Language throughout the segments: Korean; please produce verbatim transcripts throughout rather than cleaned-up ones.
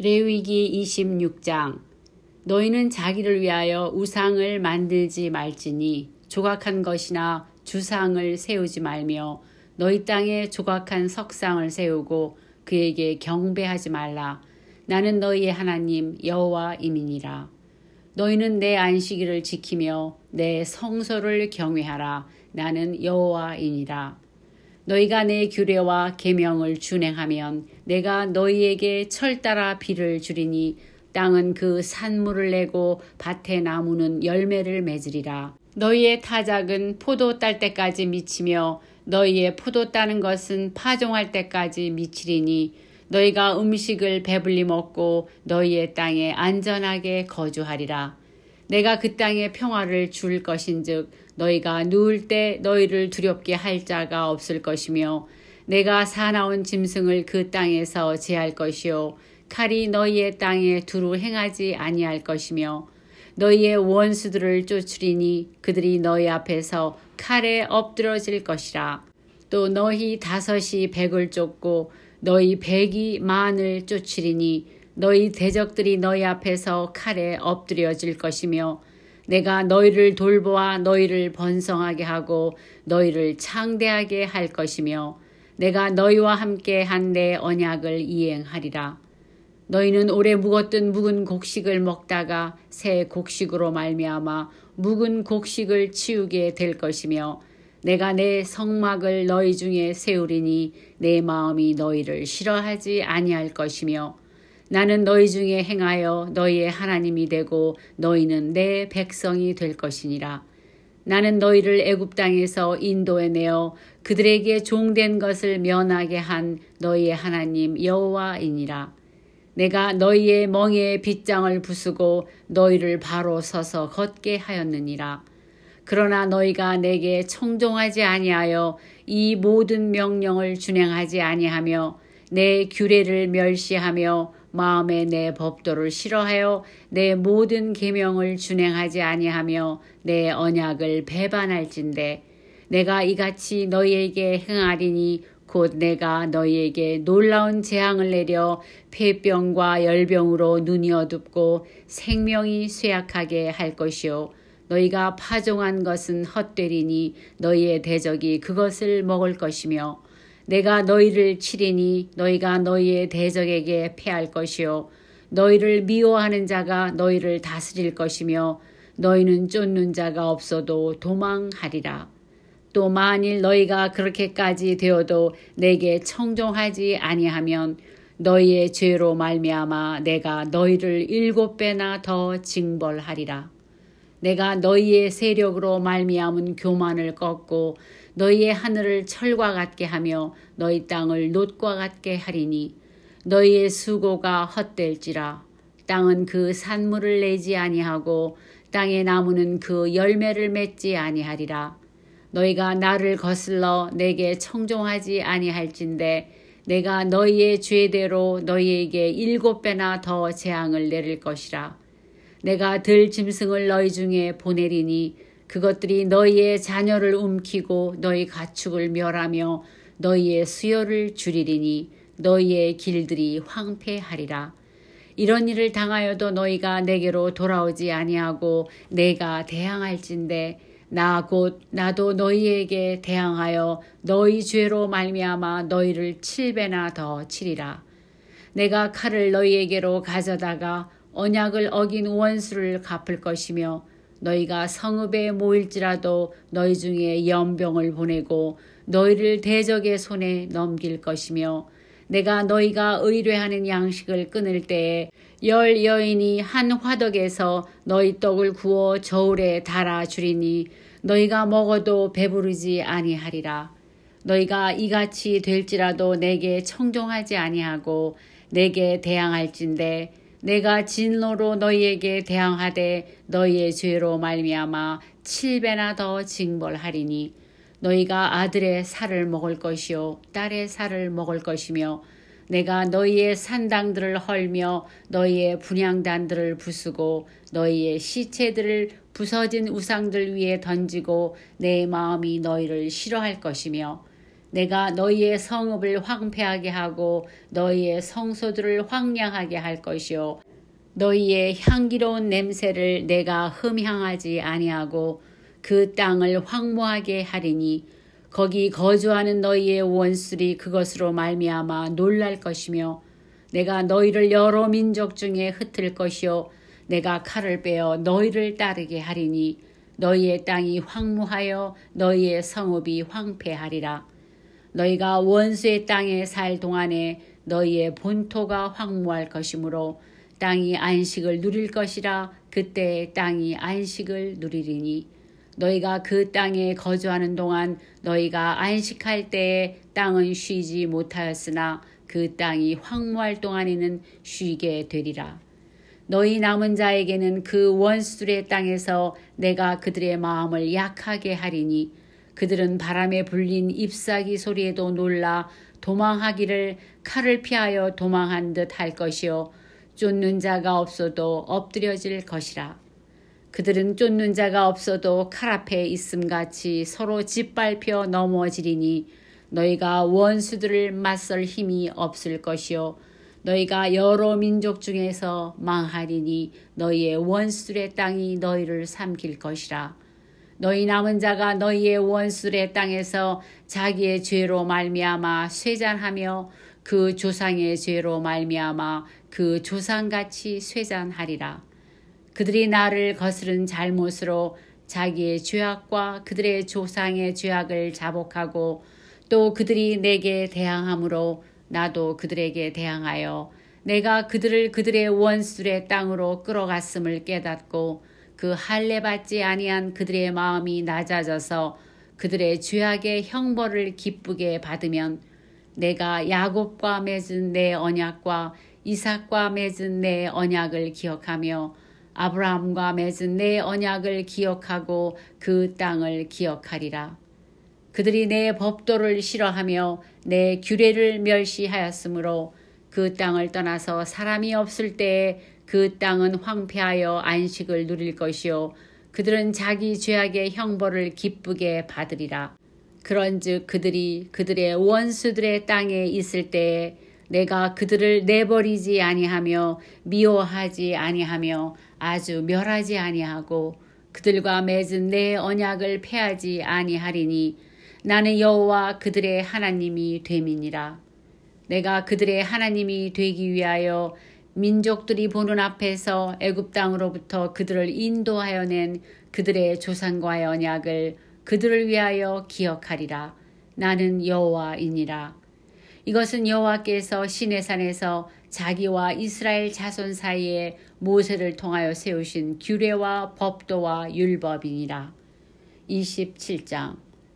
레위기 이십육 장. 너희는 자기를 위하여 우상을 만들지 말지니 조각한 것이나 주상을 세우지 말며 너희 땅에 조각한 석상을 세우고 그에게 경배하지 말라. 나는 너희의 하나님 여호와임이니라. 너희는 내 안식일을 지키며 내 성소를 경외하라. 나는 여호와이니라. 너희가 내 규례와 계명을 준행하면 내가 너희에게 철따라 비를 주리니 땅은 그 산물을 내고 밭의 나무는 열매를 맺으리라. 너희의 타작은 포도 딸 때까지 미치며 너희의 포도 따는 것은 파종할 때까지 미치리니 너희가 음식을 배불리 먹고 너희의 땅에 안전하게 거주하리라. 내가 그 땅에 평화를 줄 것인즉 너희가 누울 때 너희를 두렵게 할 자가 없을 것이며 내가 사나운 짐승을 그 땅에서 제할 것이요 칼이 너희의 땅에 두루 행하지 아니할 것이며 너희의 원수들을 쫓으리니 그들이 너희 앞에서 칼에 엎드러질 것이라. 또 너희 다섯이 백을 쫓고 너희 백이 만을 쫓으리니 너희 대적들이 너희 앞에서 칼에 엎드려질 것이며 내가 너희를 돌보아 너희를 번성하게 하고 너희를 창대하게 할 것이며 내가 너희와 함께 한 내 언약을 이행하리라. 너희는 오래 묵었던 묵은 곡식을 먹다가 새 곡식으로 말미암아 묵은 곡식을 치우게 될 것이며 내가 내 성막을 너희 중에 세우리니 내 마음이 너희를 싫어하지 아니할 것이며 나는 너희 중에 행하여 너희의 하나님이 되고 너희는 내 백성이 될 것이니라. 나는 너희를 애굽 땅에서 인도해 내어 그들에게 종된 것을 면하게 한 너희의 하나님 여호와이니라. 내가 너희의 멍에에 빗장을 부수고 너희를 바로 서서 걷게 하였느니라. 그러나 너희가 내게 청종하지 아니하여 이 모든 명령을 준행하지 아니하며 내 규례를 멸시하며 마음에 내 법도를 싫어하여 내 모든 계명을 준행하지 아니하며 내 언약을 배반할진대 내가 이같이 너희에게 행하리니 곧 내가 너희에게 놀라운 재앙을 내려 폐병과 열병으로 눈이 어둡고 생명이 쇠약하게 할 것이요 너희가 파종한 것은 헛되리니 너희의 대적이 그것을 먹을 것이며 내가 너희를 치리니 너희가 너희의 대적에게 패할 것이요 너희를 미워하는 자가 너희를 다스릴 것이며 너희는 쫓는 자가 없어도 도망하리라. 또 만일 너희가 그렇게까지 되어도 내게 청종하지 아니하면 너희의 죄로 말미암아 내가 너희를 일곱 배나 더 징벌하리라. 내가 너희의 세력으로 말미암은 교만을 꺾고 너희의 하늘을 철과 같게 하며 너희 땅을 놋과 같게 하리니 너희의 수고가 헛될지라. 땅은 그 산물을 내지 아니하고 땅의 나무는 그 열매를 맺지 아니하리라. 너희가 나를 거슬러 내게 청종하지 아니할진대 내가 너희의 죄대로 너희에게 일곱 배나 더 재앙을 내릴 것이라. 내가 들 짐승을 너희 중에 보내리니 그것들이 너희의 자녀를 움키고 너희 가축을 멸하며 너희의 수요를 줄이리니 너희의 길들이 황폐하리라. 이런 일을 당하여도 너희가 내게로 돌아오지 아니하고 내가 대항할진대 나 곧 나도 너희에게 대항하여 너희 죄로 말미암아 너희를 칠 배나 더 치리라. 내가 칼을 너희에게로 가져다가 언약을 어긴 원수를 갚을 것이며 너희가 성읍에 모일지라도 너희 중에 연병을 보내고 너희를 대적의 손에 넘길 것이며 내가 너희가 의뢰하는 양식을 끊을 때에 열 여인이 한 화덕에서 너희 떡을 구워 저울에 달아 주리니 너희가 먹어도 배부르지 아니하리라. 너희가 이같이 될지라도 내게 청종하지 아니하고 내게 대항할진대 내가 진노로 너희에게 대항하되 너희의 죄로 말미암아 칠 배나 더 징벌하리니 너희가 아들의 살을 먹을 것이요 딸의 살을 먹을 것이며 내가 너희의 산당들을 헐며 너희의 분향단들을 부수고 너희의 시체들을 부서진 우상들 위에 던지고 내 마음이 너희를 싫어할 것이며 내가 너희의 성읍을 황폐하게 하고 너희의 성소들을 황량하게 할 것이요 너희의 향기로운 냄새를 내가 흠향하지 아니하고 그 땅을 황무하게 하리니 거기 거주하는 너희의 원수들이 그것으로 말미암아 놀랄 것이며 내가 너희를 여러 민족 중에 흩을 것이요 내가 칼을 빼어 너희를 따르게 하리니 너희의 땅이 황무하여 너희의 성읍이 황폐하리라. 너희가 원수의 땅에 살 동안에 너희의 본토가 황무할 것이므로 땅이 안식을 누릴 것이라. 그때 땅이 안식을 누리리니 너희가 그 땅에 거주하는 동안 너희가 안식할 때에 땅은 쉬지 못하였으나 그 땅이 황무할 동안에는 쉬게 되리라. 너희 남은 자에게는 그 원수들의 땅에서 내가 그들의 마음을 약하게 하리니 그들은 바람에 불린 잎사귀 소리에도 놀라 도망하기를 칼을 피하여 도망한 듯 할 것이요 쫓는 자가 없어도 엎드려질 것이라. 그들은 쫓는 자가 없어도 칼 앞에 있음같이 서로 짓밟혀 넘어지리니 너희가 원수들을 맞설 힘이 없을 것이요 너희가 여러 민족 중에서 망하리니 너희의 원수들의 땅이 너희를 삼킬 것이라. 너희 남은 자가 너희의 원수들의 땅에서 자기의 죄로 말미암아 쇠잔하며 그 조상의 죄로 말미암아 그 조상같이 쇠잔하리라. 그들이 나를 거스른 잘못으로 자기의 죄악과 그들의 조상의 죄악을 자복하고 또 그들이 내게 대항함으로 나도 그들에게 대항하여 내가 그들을 그들의 원수들의 땅으로 끌어갔음을 깨닫고 그 할례 받지 아니한 그들의 마음이 낮아져서 그들의 죄악의 형벌을 기쁘게 받으면 내가 야곱과 맺은 내 언약과 이삭과 맺은 내 언약을 기억하며 아브라함과 맺은 내 언약을 기억하고 그 땅을 기억하리라. 그들이 내 법도를 싫어하며 내 규례를 멸시하였으므로 그 땅을 떠나서 사람이 없을 때에 그 땅은 황폐하여 안식을 누릴 것이요 그들은 자기 죄악의 형벌을 기쁘게 받으리라. 그런즉 그들이 그들의 원수들의 땅에 있을 때에 내가 그들을 내버리지 아니하며 미워하지 아니하며 아주 멸하지 아니하고 그들과 맺은 내 언약을 폐하지 아니하리니 나는 여호와 그들의 하나님이 됨이니라. 내가 그들의 하나님이 되기 위하여 민족들이 보는 앞에서 애굽 땅으로부터 그들을 인도하여 낸 그들의 조상과의 언약을 그들을 위하여 기억하리라. 나는 여호와이니라. 이것은 여호와께서 시내산에서 자기와 이스라엘 자손 사이에 모세를 통하여 세우신 규례와 법도와 율법이니라. 이십칠 장.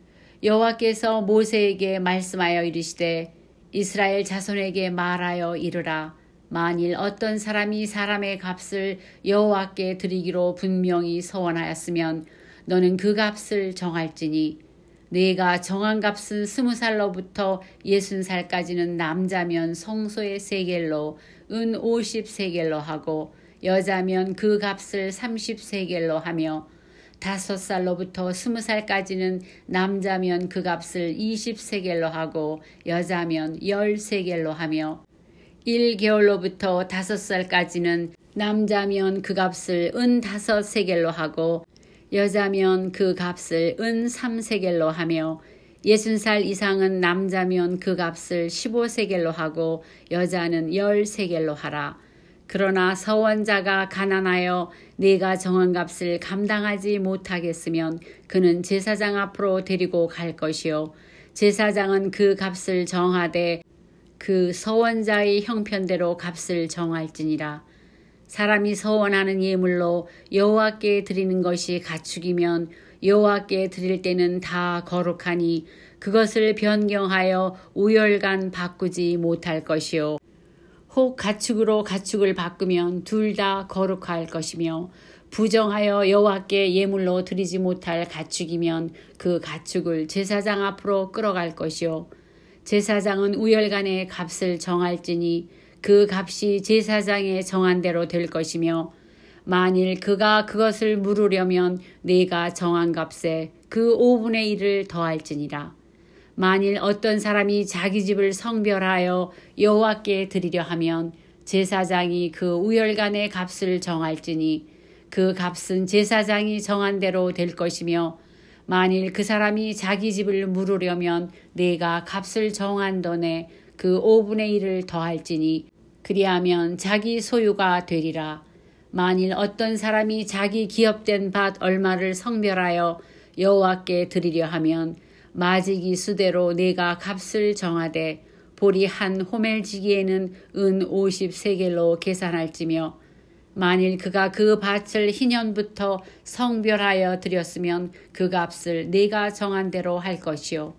여호와께서 모세에게 말씀하여 이르시되 이스라엘 자손에게 말하여 이르라. 만일 어떤 사람이 사람의 값을 여호와께 드리기로 분명히 서원하였으면 너는 그 값을 정할지니 네가 정한 값은 스무 살로부터 예순 살까지는 남자면 성소의 세겔로 은 오십 세겔로 하고 여자면 그 값을 삼십 세겔로 하며 다섯 살로부터 스무 살까지는 남자면 그 값을 이십 세겔로 하고 여자면 열 세겔로 하며 일 개월로부터 다섯 살까지는 남자면 그 값을 은 다섯 세겔로 하고 여자면 그 값을 은 삼 세겔로 하며 예순 살 이상은 남자면 그 값을 십오 세겔로 하고 여자는 열 세겔로 하라. 그러나 서원자가 가난하여 네가 정한 값을 감당하지 못하겠으면 그는 제사장 앞으로 데리고 갈 것이요 제사장은 그 값을 정하되 그 서원자의 형편대로 값을 정할지니라. 사람이 서원하는 예물로 여호와께 드리는 것이 가축이면 여호와께 드릴 때는 다 거룩하니 그것을 변경하여 우열간 바꾸지 못할 것이요 혹 가축으로 가축을 바꾸면 둘 다 거룩할 것이며 부정하여 여호와께 예물로 드리지 못할 가축이면 그 가축을 제사장 앞으로 끌어갈 것이요 제사장은 우열간의 값을 정할지니 그 값이 제사장의 정한 대로 될 것이며 만일 그가 그것을 물으려면 네가 정한 값에 그 오분의 일을 더할지니라. 만일 어떤 사람이 자기 집을 성별하여 여호와께 드리려 하면 제사장이 그 우열간의 값을 정할지니 그 값은 제사장이 정한 대로 될 것이며 만일 그 사람이 자기 집을 물으려면 내가 값을 정한 돈에 그 오분의 일을 더할지니 그리하면 자기 소유가 되리라. 만일 어떤 사람이 자기 기업된 밭 얼마를 성별하여 여호와께 드리려 하면 마지기 수대로 내가 값을 정하되 보리 한 호멜지기에는 은 오십 세겔로 계산할지며 만일 그가 그 밭을 희년부터 성별하여 드렸으면 그 값을 내가 정한 대로 할 것이요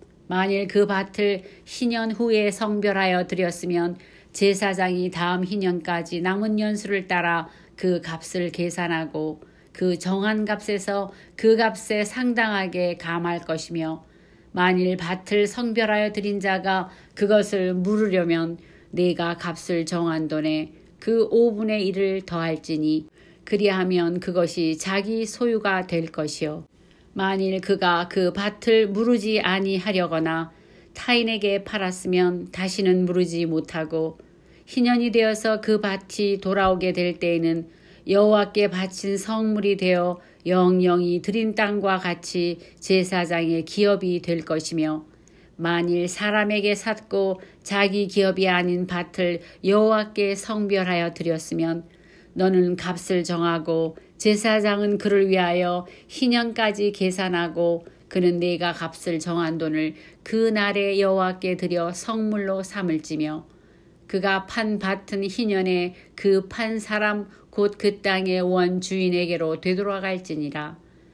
만일 그 밭을 희년 후에 성별하여 드렸으면 제사장이 다음 희년까지 남은 연수를 따라 그 값을 계산하고 그 정한 값에서 그 값에 상당하게 감할 것이며 만일 밭을 성별하여 드린 자가 그것을 물으려면 내가 값을 정한 돈에 그 오분의 일을 더할지니 그리하면 그것이 자기 소유가 될 것이요 만일 그가 그 밭을 무르지 아니하려거나 타인에게 팔았으면 다시는 무르지 못하고 희년이 되어서 그 밭이 돌아오게 될 때에는 여호와께 바친 성물이 되어 영영이 드린 땅과 같이 제사장의 기업이 될 것이며 만일 사람에게 샀고 자기 기업이 아닌 밭을 여호와께 성별하여 드렸으면 너는 값을 정하고 제사장은 그를 위하여 희년까지 계산하고 그는 내가 값을 정한 돈을 그 날에 여호와께 드려 성물로 삼을지며 그가 판 밭은 희년에 그 판 사람 곧 그 땅의 원 주인에게로 되돌아갈지니라.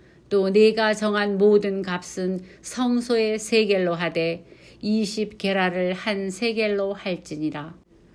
또 내가 정한 모든 값은 성소의 세겔로 하되 이십 게라를 한 세겔로 할지니라.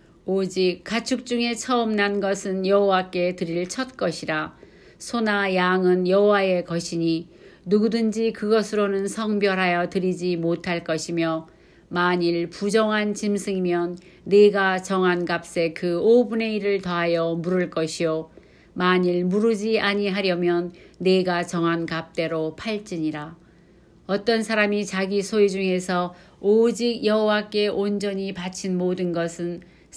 오직 가축 중에 처음 난 것은 여호와께 드릴 첫 것이라. 소나 양은 여호와의 것이니 누구든지 그것으로는 성별하여 드리지 못할 것이며 만일 부정한 짐승이면 내가 정한 값에 그 오분의 일을 더하여 물을 것이요 만일 무르지 아니하려면 내가 정한 값대로 팔지니라. 어떤 사람이 자기 소유 중에서 오직 여호와께 온전히 바친 모든 것은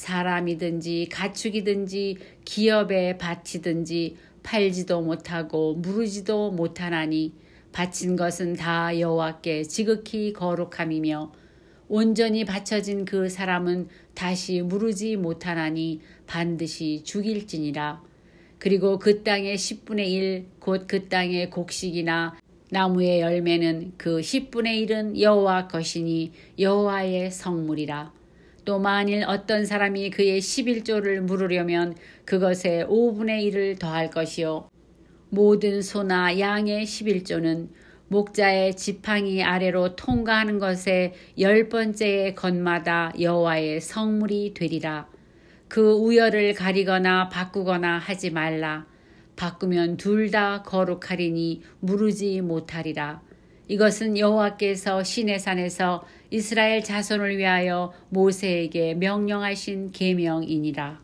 사람이든지 가축이든지 기업에 바치든지 팔지도 못하고 무르지도 못하나니 바친 것은 다 여호와께 지극히 거룩함이며 온전히 바쳐진 그 사람은 다시 무르지 못하나니 반드시 죽일지니라. 그리고 그 땅의 십분의 일 곧 그 땅의 곡식이나 나무의 열매는 그 십분의 일은 여호와 것이니 여호와의 성물이라. 또 만일 어떤 사람이 그의 십일조를 물으려면 그것에 오분의 일을 더할 것이요 모든 소나 양의 십일조는 목자의 지팡이 아래로 통과하는 것에 열 번째의 것마다 여호와의 성물이 되리라. 그 우열을 가리거나 바꾸거나 하지 말라. 바꾸면 둘 다 거룩하리니 무르지 못하리라. 이것은 여호와께서 시내산에서 이스라엘 자손을 위하여 모세에게 명령하신 계명이니라.